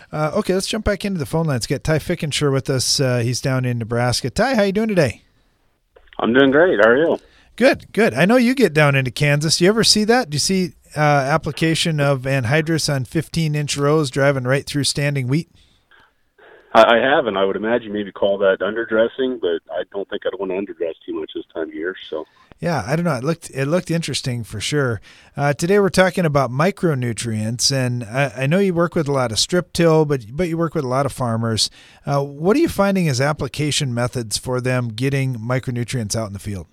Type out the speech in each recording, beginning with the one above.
Okay, let's jump back into the phone lines. Get Ty Fickenshire with us. He's down in Nebraska. Ty, how you doing today? I'm doing great. How are you? Good. I know you get down into Kansas. You ever see that? Do you see application of anhydrous on 15-inch rows driving right through standing wheat? I haven't. I would imagine maybe call that underdressing, but I don't think I'd want to underdress too much this time of year. So. Yeah, I don't know. It looked interesting for sure. Today we're talking about micronutrients, and I know you work with a lot of strip till, but you work with a lot of farmers. What are you finding as application methods for them getting micronutrients out in the field?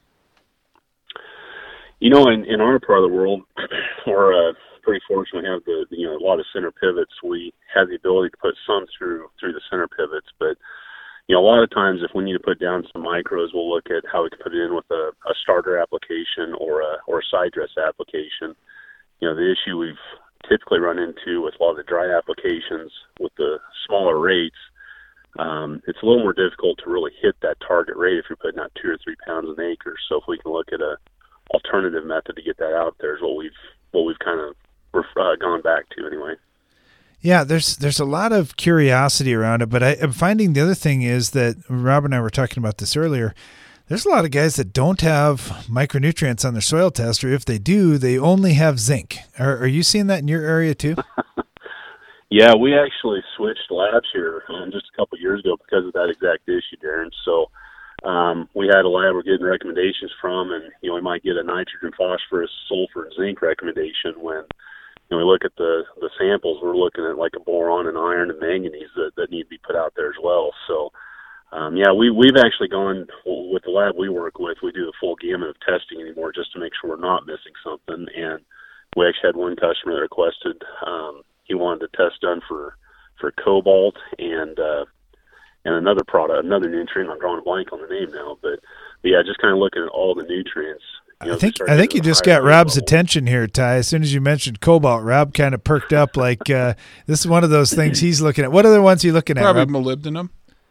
You know, in our part of the world, we're pretty fortunate. We have a lot of center pivots. We have the ability to put some through the center pivots, but a lot of times if we need to put down some micros, we'll look at how we can put it in with a starter application or a side dress application. The issue we've typically run into with a lot of the dry applications with the smaller rates, it's a little more difficult to really hit that target rate if you're putting out 2 or 3 pounds an acre. So if we can look at a alternative method to get that out there is what we've kind of gone back to anyway. Yeah, there's a lot of curiosity around it, but I'm finding the other thing is that Rob and I were talking about this earlier. There's a lot of guys that don't have micronutrients on their soil test, or if they do, they only have zinc. Are you seeing that in your area too? Yeah, we actually switched labs here just a couple of years ago because of that exact issue, Darren. So we had a lab we're getting recommendations from, and we might get a nitrogen, phosphorus, sulfur, and zinc recommendation when we look at the samples. We're looking at like a boron and iron and manganese that need to be put out there as well. So we've actually gone with the lab we work with. We do the full gamut of testing anymore just to make sure we're not missing something. And we actually had one customer that requested he wanted a test done for cobalt and another product, another nutrient. I'm drawing a blank on the name now, but yeah, just kind of looking at all the nutrients. I think you just got Rob's attention here, Ty. As soon as you mentioned cobalt, Rob kind of perked up like this is one of those things he's looking at. What other ones are you looking at, Probably Rob? molybdenum.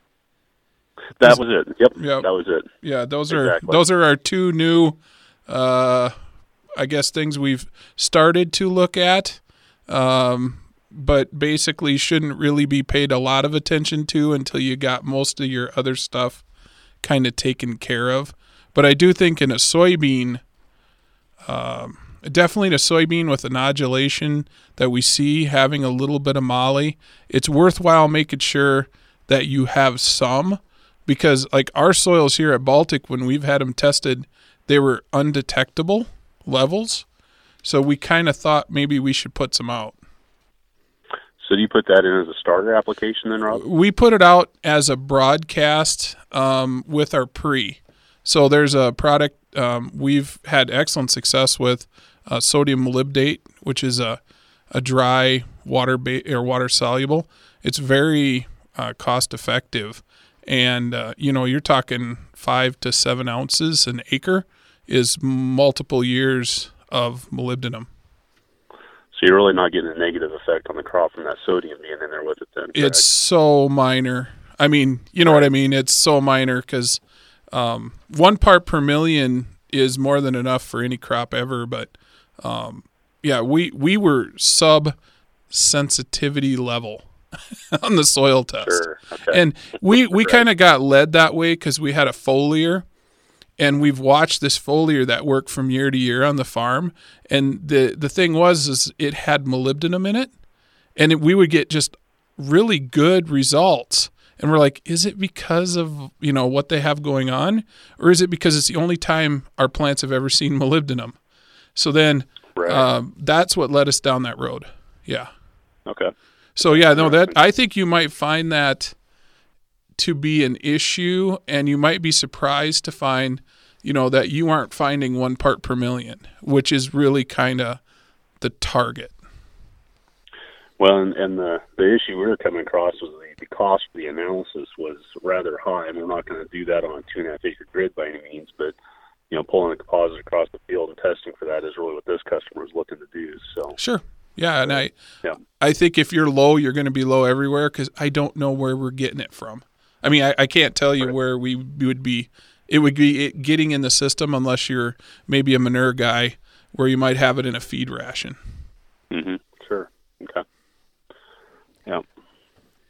That was it. Yep, that was it. Yeah, those are our two new, I guess, things we've started to look at, but basically shouldn't really be paid a lot of attention to until you got most of your other stuff kind of taken care of. But I do think in a soybean, definitely in a soybean with a nodulation that we see having a little bit of moly, it's worthwhile making sure that you have some, because like our soils here at Baltic, when we've had them tested, they were undetectable levels. So we kind of thought maybe we should put some out. So do you put that in as a starter application then, Rob? We put it out as a broadcast with our pre. So there's a product we've had excellent success with, sodium molybdate, which is a dry water soluble. It's very cost effective, and you're talking 5 to 7 ounces an acre is multiple years of molybdenum. So you're really not getting a negative effect on the crop from that sodium being in there with it then, correct? It's so minor. I mean, you know what I mean? It's so minor because 1 part per million is more than enough for any crop ever. But, we were sub-sensitivity level on the soil test. Sure. Okay. And we kind of got led that way because we had a foliar. And we've watched this foliar that worked from year to year on the farm. And the thing is it had molybdenum in it. And we would get just really good results. And we're like, is it because of, what they have going on? Or is it because it's the only time our plants have ever seen molybdenum? So then that's what led us down that road. Yeah. Okay. So, I think you might find that to be an issue, and you might be surprised to find, that you aren't finding 1 part per million, which is really kind of the target. Well, and the issue we were coming across was the cost of the analysis was rather high, and we're not going to do that on a 2.5 acre grid by any means, but pulling a composite across the field and testing for that is really what this customer is looking to do. So sure. Yeah, and I think if you're low, you're going to be low everywhere because I don't know where we're getting it from. I mean, I can't tell you where we would be. It would be getting in the system unless you're maybe a manure guy where you might have it in a feed ration. Mm-hmm. Sure. Okay. Yeah.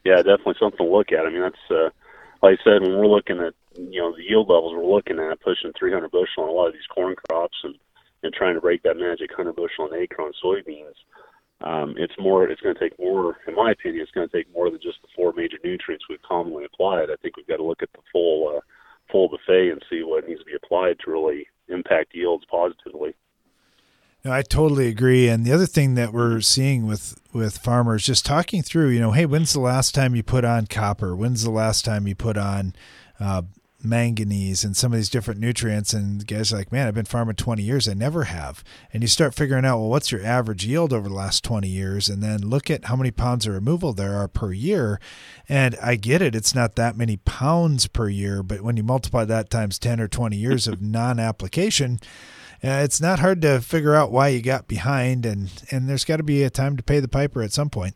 Yeah, definitely something to look at. I mean, that's like I said, when we're looking at the yield levels we're looking at, pushing 300 bushel on a lot of these corn crops, and trying to break that magic 100 bushel an acre on soybeans. It's going to take more, in my opinion, it's going to take more than just the 4 major nutrients we've commonly applied. I think we've got to look at the full buffet and see what needs to be applied to really impact yields positively. No, I totally agree. And the other thing that we're seeing with farmers, just talking through, hey, when's the last time you put on copper? When's the last time you put on manganese and some of these different nutrients? And the guys are like, man, I've been farming 20 years. I never have. And you start figuring out, well, what's your average yield over the last 20 years? And then look at how many pounds of removal there are per year. And I get it. It's not that many pounds per year, but when you multiply that times 10 or 20 years of non-application, it's not hard to figure out why you got behind, and there's got to be a time to pay the piper at some point.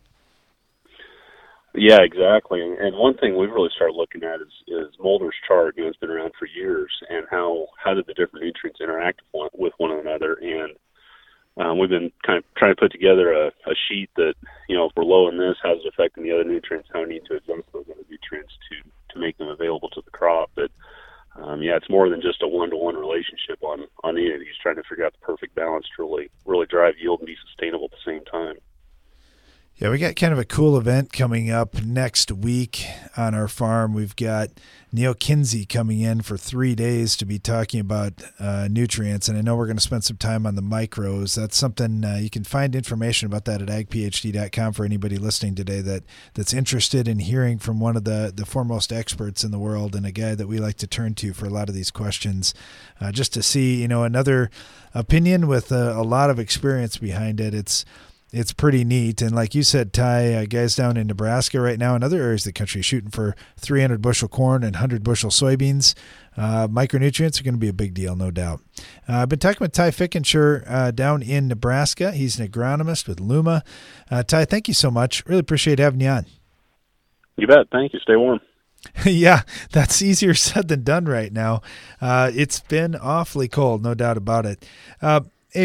Yeah, exactly. And one thing we've really started looking at is Mulder's chart. It's been around for years, and how did the different nutrients interact with one another. And we've been kind of trying to put together a sheet that, if we're low in this, how's it affecting the other nutrients, how we need to adjust those other nutrients to make them available to the crop. But it's more than just a one-to-one relationship on any of these, trying to figure out the perfect balance to really drive yield and be sustainable at the same time. Yeah, we got kind of a cool event coming up next week on our farm. We've got Neil Kinsey coming in for 3 days to be talking about nutrients, and I know we're going to spend some time on the micros. That's something you can find information about that at agphd.com for anybody listening today that's interested in hearing from one of the foremost experts in the world, and a guy that we like to turn to for a lot of these questions, just to see another opinion with a lot of experience behind it. It's pretty neat. And like you said, Ty, guys down in Nebraska right now and other areas of the country shooting for 300 bushel corn and 100 bushel soybeans. Micronutrients are going to be a big deal, no doubt. I've been talking with Ty Fickenshire down in Nebraska. He's an agronomist with Luma. Ty, thank you so much. Really appreciate having you on. You bet. Thank you. Stay warm. Yeah, that's easier said than done right now. It's been awfully cold, no doubt about it.